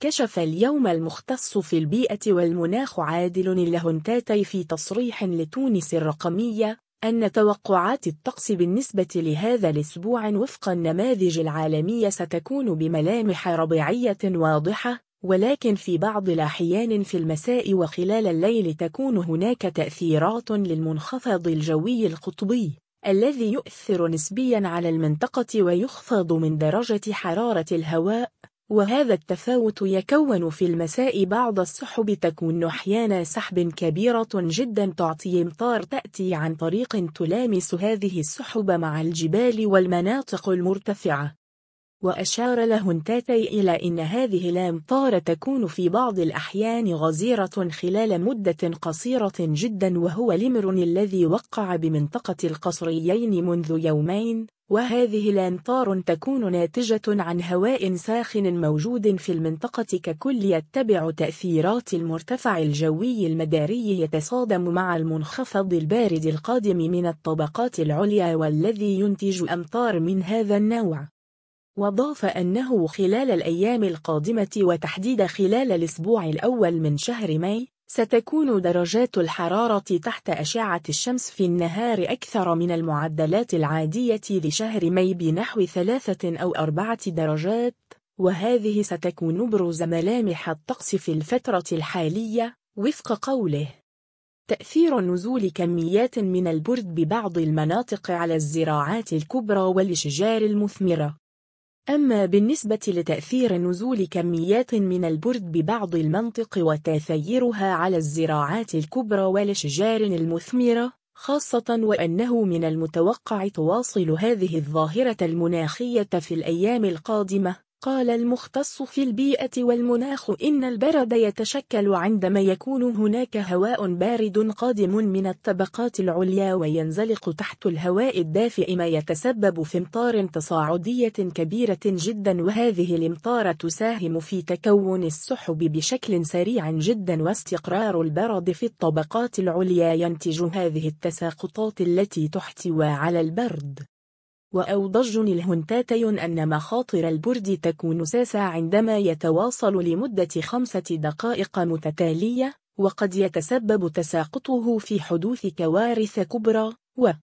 كشف اليوم المختص في البيئة والمناخ عادل الهونتاتي في تصريح لتونس الرقمية أن توقعات الطقس بالنسبة لهذا الأسبوع وفق النماذج العالمية ستكون بملامح ربيعية واضحة، ولكن في بعض الأحيان في المساء وخلال الليل تكون هناك تأثيرات للمنخفض الجوي القطبي الذي يؤثر نسبياً على المنطقة ويخفض من درجة حرارة الهواء، وهذا التفاوت يكون في المساء بعض السحب تكون أحياناً سحب كبيرة جداً تعطي أمطار تأتي عن طريق تلامس هذه السحب مع الجبال والمناطق المرتفعة. وأشار الهونتاتي إلى أن هذه الأمطار تكون في بعض الأحيان غزيرة خلال مدة قصيرة جدا، وهو الأمر الذي وقع بمنطقة القصريين منذ يومين، وهذه الأمطار تكون ناتجة عن هواء ساخن موجود في المنطقة ككل يتبع تأثيرات المرتفع الجوي المداري يتصادم مع المنخفض البارد القادم من الطبقات العليا والذي ينتج أمطار من هذا النوع. وضاف أنه خلال الأيام القادمة وتحديد خلال الأسبوع الأول من شهر ماي ستكون درجات الحرارة تحت أشعة الشمس في النهار أكثر من المعدلات العادية لشهر ماي بنحو 3 أو 4 درجات، وهذه ستكون أبرز ملامح الطقس في الفترة الحالية وفق قوله. تأثير نزول كميات من البرد ببعض المناطق على الزراعات الكبرى والأشجار المثمرة. أما بالنسبة لتأثير نزول كميات من البرد ببعض المناطق وتأثيرها على الزراعات الكبرى والأشجار المثمرة خاصة، وأنه من المتوقع تواصل هذه الظاهرة المناخية في الأيام القادمة، قال المختص في البيئة والمناخ إن البرد يتشكل عندما يكون هناك هواء بارد قادم من الطبقات العليا وينزلق تحت الهواء الدافئ، ما يتسبب في أمطار تصاعدية كبيرة جدا، وهذه الأمطار تساهم في تكون السحب بشكل سريع جدا واستقرار البرد في الطبقات العليا ينتج هذه التساقطات التي تحتوي على البرد. وأوضح الهونتاتي أن مخاطر البرد تكون ساسة عندما يتواصل لمدة 5 دقائق متتالية، وقد يتسبب تساقطه في حدوث كوارث كبرى.